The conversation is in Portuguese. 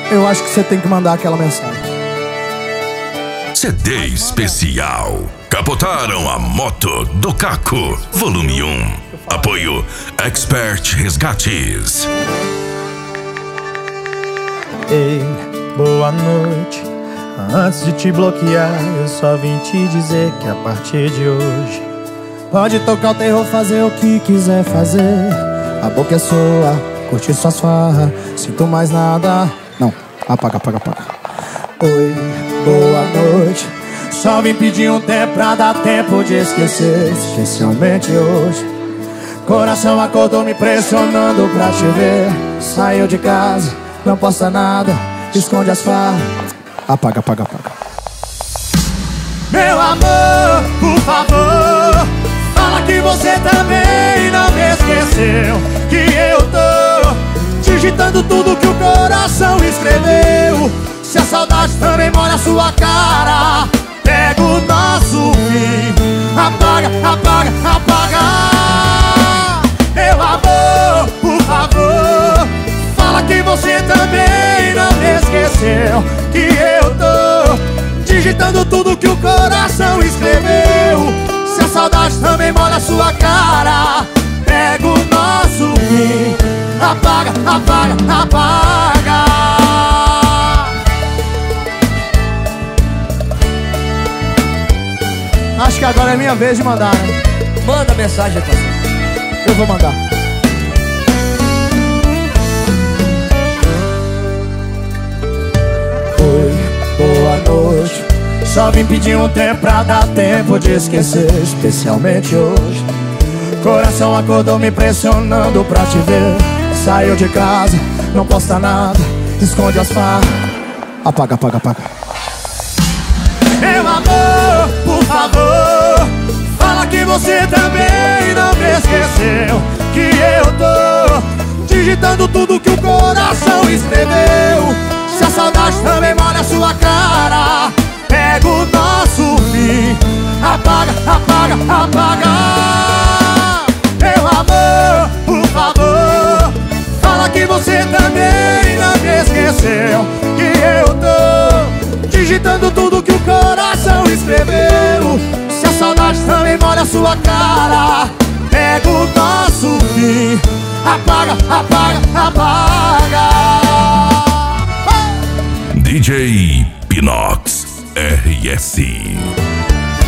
eu acho que você tem que mandar aquela mensagem. CD especial. Capotaram a moto do Caco, volume 1. Apoio Expert Resgates. Ei, boa noite. Antes de te bloquear, eu só vim te dizer que a partir de hoje pode tocar o terror, fazer o que quiser fazer. A boca é sua, curtir suas farras. Sinto mais nada. Não, apaga. Oi, boa noite. Só vim pedir um tempo pra dar tempo de esquecer, especialmente hoje. Coração acordou me pressionando pra te ver. Saiu de casa, não posta nada, esconde as farras. Apaga. Meu amor, por favor, fala que você também não me esqueceu. Que eu tô digitando tudo que o coração escreveu. Se a saudade também molha a sua cara, pega o nosso fim. Apaga. Meu amor, por favor, fala que você também não me esqueceu. Que eu tô digitando tudo que o coração escreveu. Se a saudade também molha a sua cara, pega o nosso fim. Apaga. Acho que agora é minha vez de mandar, né? Manda mensagem, tá? Eu vou mandar. Oi, boa noite. Só vim pedir um tempo pra dar tempo de esquecer, especialmente hoje. Coração acordou me pressionando pra te ver. Saiu de casa, não posta nada, esconde as farras. Apaga. Meu amor, por favor, fala que você também não me esqueceu. Que eu tô digitando tudo que o coração escreveu. Se a saudade também molha a sua cara, pega o nosso fim. Apaga. Meu amor, por favor, fala que você também não me esqueceu. Que eu tô digitando tudo que o coração escreveu. Se a saudade também molha a sua cara, pega o nosso fim. Apaga. DJ Pinox RS.